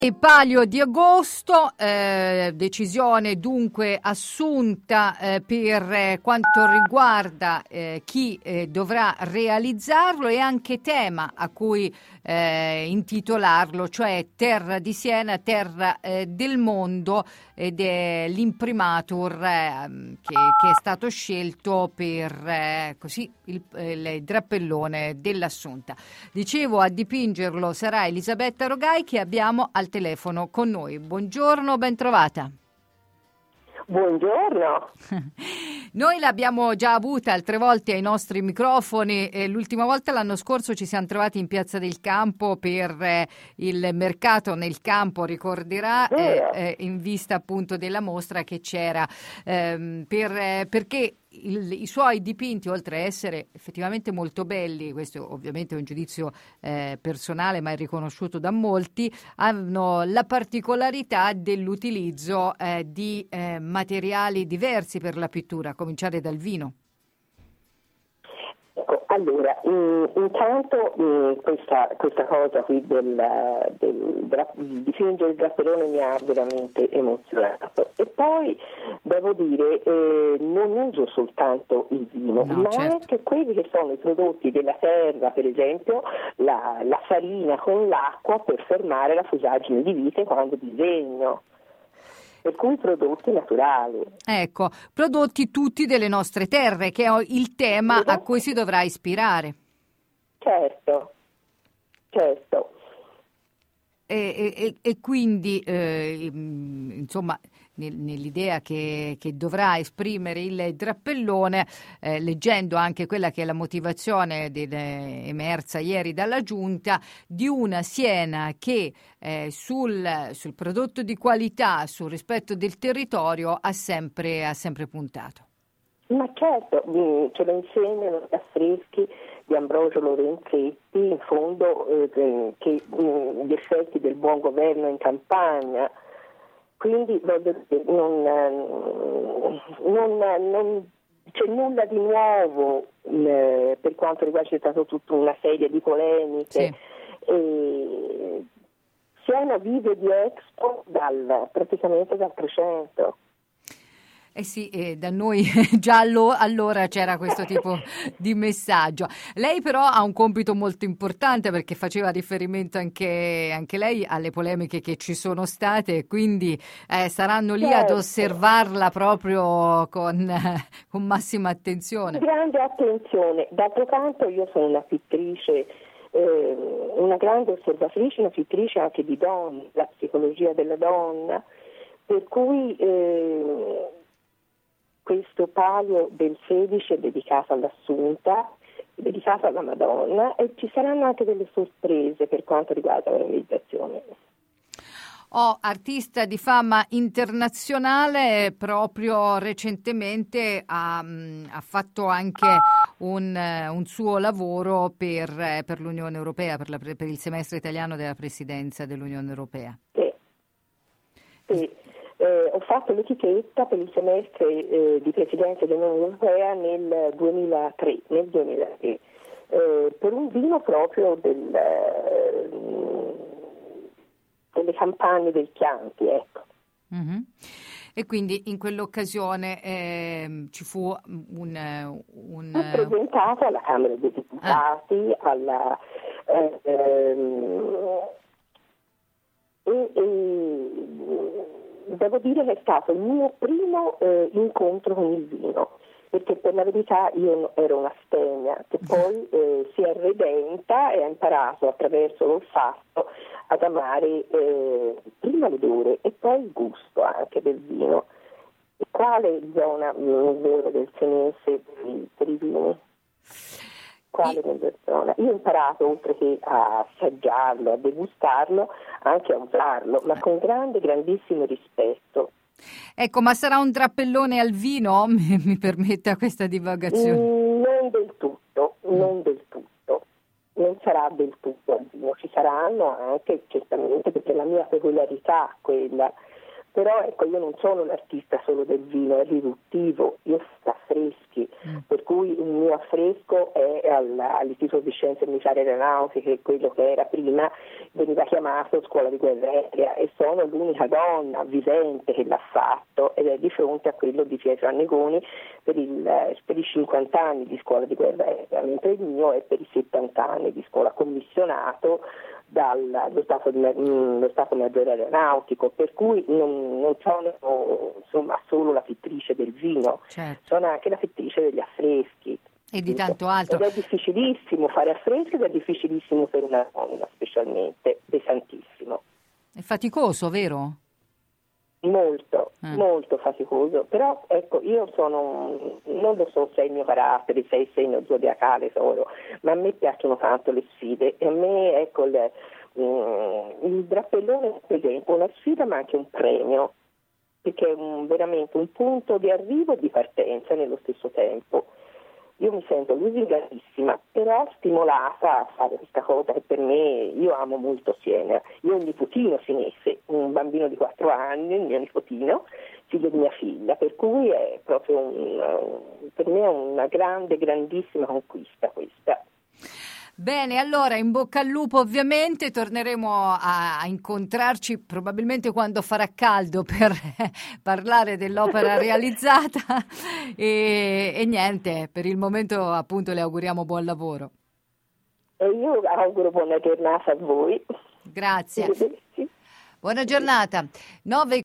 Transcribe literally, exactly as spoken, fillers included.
Il palio di agosto, eh, decisione dunque assunta eh, per eh, quanto riguarda eh, chi eh, dovrà realizzarlo e anche tema a cui eh, intitolarlo, cioè Terra di Siena, Terra eh, del Mondo, ed è l'imprimatur eh, che, che è stato scelto per eh, così il, il drappellone dell'Assunta. Dicevo, a dipingerlo sarà Elisabetta Rogai, che abbiamo al telefono con noi. Buongiorno, ben trovata. Buongiorno. Noi l'abbiamo già avuta altre volte ai nostri microfoni e l'ultima volta l'anno scorso ci siamo trovati in Piazza del Campo per eh, il mercato nel campo, ricorderà, eh, eh, in vista appunto della mostra che c'era, ehm, per, eh, perché il, i suoi dipinti, oltre a essere effettivamente molto belli, questo ovviamente è un giudizio eh, personale ma è riconosciuto da molti, hanno la particolarità dell'utilizzo eh, di eh, materiali diversi per la pittura, a cominciare dal vino. Ecco, allora, in, intanto in questa, questa cosa qui del, del, del dipingere il drappellone mi ha veramente emozionato. E poi devo dire, eh, non uso soltanto il vino, no, ma certo. anche quelli che sono i prodotti della terra, per esempio la, la farina con l'acqua per fermare la fusaggine di vite quando disegno. Per cui prodotti naturali. Ecco, prodotti tutti delle nostre terre, che è il tema a cui si dovrà ispirare. Certo, certo. E, e, e quindi, eh, insomma, nel, nell'idea che, che dovrà esprimere il drappellone, eh, leggendo anche quella che è la motivazione del, emersa ieri dalla Giunta, di una Siena che eh, sul, sul prodotto di qualità, sul rispetto del territorio, ha sempre, ha sempre puntato. Ma certo, ce lo insegnano gli affreschi di Ambrogio Lorenzetti, in fondo eh, che mh, gli effetti del buon governo in campagna. Quindi voglio dire, non, non, non c'è nulla di nuovo eh, per quanto riguarda, c'è stata tutta una serie di polemiche. Sì. E Siena vive di Expo dal, praticamente dal trecento. Eh sì, eh, da noi già allo- allora c'era questo tipo di messaggio. Lei però ha un compito molto importante, perché faceva riferimento anche, anche lei alle polemiche che ci sono state, e quindi eh, saranno lì Certo. ad osservarla proprio con, eh, con massima attenzione. Grande attenzione. D'altro canto io sono una pittrice, eh, una grande osservatrice, una pittrice anche di donne, la psicologia della donna, per cui eh, questo palio del sedici è dedicato all'Assunta, dedicato alla Madonna, e ci saranno anche delle sorprese per quanto riguarda la realizzazione. Oh, artista di fama internazionale, proprio recentemente ha, ha fatto anche un, un suo lavoro per, per l'Unione Europea, per, la, per il semestre italiano della Presidenza dell'Unione Europea. Sì, sì. Eh, ho fatto l'etichetta per il semestre eh, di Presidenza dell'Unione Europea nel duemilatré, nel duemilatré eh, per un vino proprio del, eh, delle campagne del Chianti, ecco. Mm-hmm. E quindi in quell'occasione eh, ci fu un... un Ho presentato alla Camera dei Deputati, ah. alla... Eh, ehm, e, e, devo dire che è stato il mio primo eh, incontro con il vino, perché per la verità io ero una stegna che poi eh, si è redenta e ha imparato attraverso l'olfatto ad amare eh, prima l'odore e poi il gusto anche del vino. E quale zona migliore del senese per i, per i vini? Quale migliore zona? Io ho imparato, oltre che a assaggiarlo, a degustarlo, anche a usarlo, ma con grande, grandissimo rispetto. Ecco, ma sarà un drappellone al vino? Mi, mi permetta questa divagazione? Mm, non del tutto, non del tutto. Non sarà del tutto al vino. Ci saranno anche, certamente, perché la mia peculiarità quella, Però ecco, io non sono un artista solo del vino, è riduttivo, io faccio affreschi, mm. per cui il mio affresco è alla, all'Istituto di Scienze Militari Aeronautiche, quello che era prima, veniva chiamato Scuola di Guerra Aerea, e sono l'unica donna vivente che l'ha fatto, ed è di fronte a quello di Pietro Annegoni per, il, per i cinquanta anni di Scuola di Guerra Aerea, mentre il mio è per i settanta anni di scuola, commissionato dallo Stato, lo Stato Maggiore Aeronautico, per cui non, non sono insomma solo la pittrice del vino, certo. sono anche la pittrice degli affreschi. E di tanto altro. Ed è difficilissimo fare affreschi, ed è difficilissimo per una donna, specialmente, pesantissimo. È faticoso, vero? Molto, eh. molto faticoso, però ecco, io sono, non lo so se è il mio carattere, se è il segno zodiacale solo, ma a me piacciono tanto le sfide, e a me ecco il, mm, il drappellone è per esempio una sfida ma anche un premio, perché è un, veramente un punto di arrivo e di partenza nello stesso tempo. Io mi sento lusingatissima, però stimolata a fare questa cosa che per me, io amo molto Siena. Io ho un nipotino senese, un bambino di quattro anni, il mio nipotino, figlio di mia figlia, per cui è proprio un, per me è una grande, grandissima conquista questa. Bene, allora in bocca al lupo, ovviamente torneremo a, a incontrarci probabilmente quando farà caldo per parlare dell'opera realizzata e, e niente, per il momento appunto le auguriamo buon lavoro. E io auguro buona giornata a voi. Grazie. Buona giornata. nove